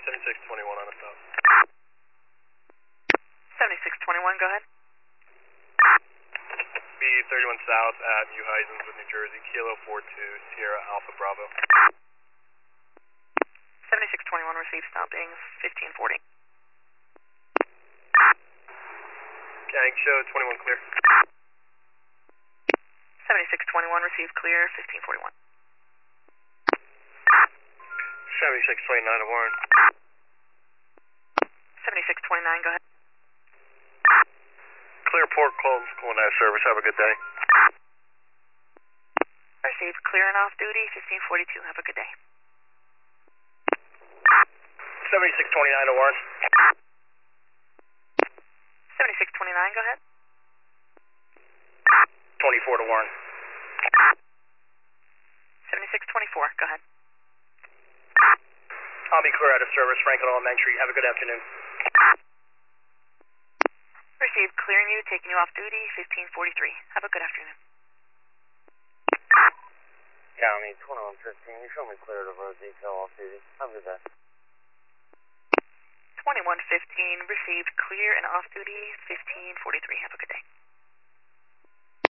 County 7621 on a stop. 7621, go ahead. B31 South at New Heisenswood, New Jersey, Kilo 42, Sierra Alpha Bravo. 7621 received, stopping 1540. Gang show 21 clear. 7621 received, clear 1541. 7629 to Warren. 7629, go ahead. Clear port calls, calling out service. Have a good day. Received, clear and off duty 1542. Have a good day. 7629 to Warren. 7629, go ahead. 24 to Warren. 7624, go ahead. I'll be clear out of service, Franklin Elementary. Have a good afternoon. Received, clearing you, taking you off duty 1543. Have a good afternoon. County 2115, you show me clear to road detail off duty. Have a good day. 2115 received, clear and off duty 1543. Have a good day.